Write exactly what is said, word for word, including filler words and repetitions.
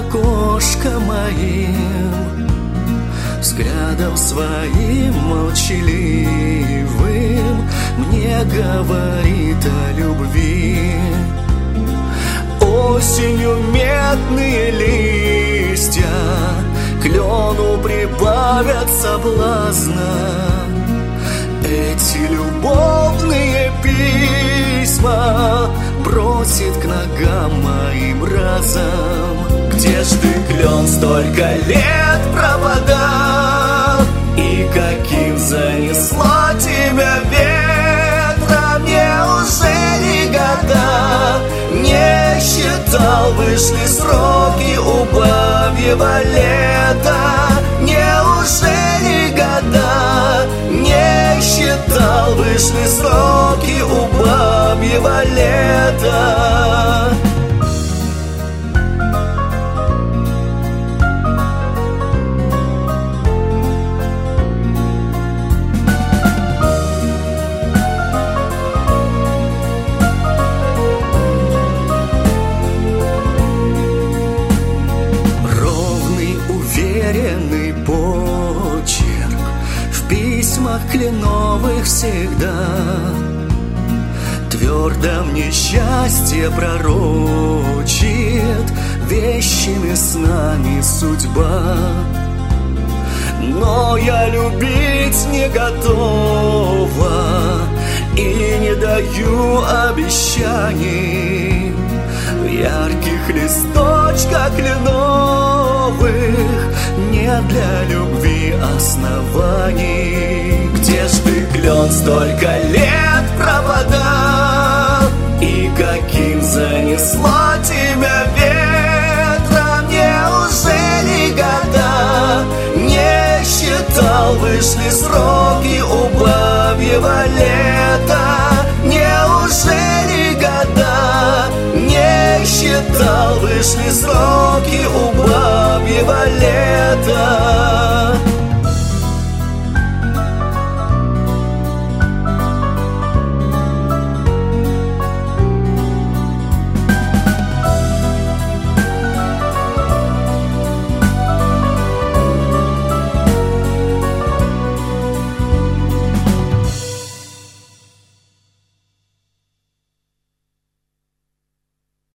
окошком моим, взглядом своим молчаливым мне говорит о любви. Осенью медные листья клену прибавят соблазна. Эти любовные письма бросит к ногам моим разом. Где ж ты, клен, столько лет пропадал? И каким занесло тебя ветром? Неужели года не считал? Вышли сроки у бабьего лета. Неужели года не считал? Вышли сроки у бабьего лета. Уверенный почерк в письмах кленовых всегда. Твердо мне счастье пророчит вещими снами судьба. Но я любить не готова и не даю обещаний. В ярких листочках кленовых нет для любви оснований. Где ж ты, клен, столько лет пропадал? И каким занесло тебя ветром? Неужели года не считал? Вышли сроки у бабьего лета. Неужели года не считал? Вышли сроки у бабьего лета.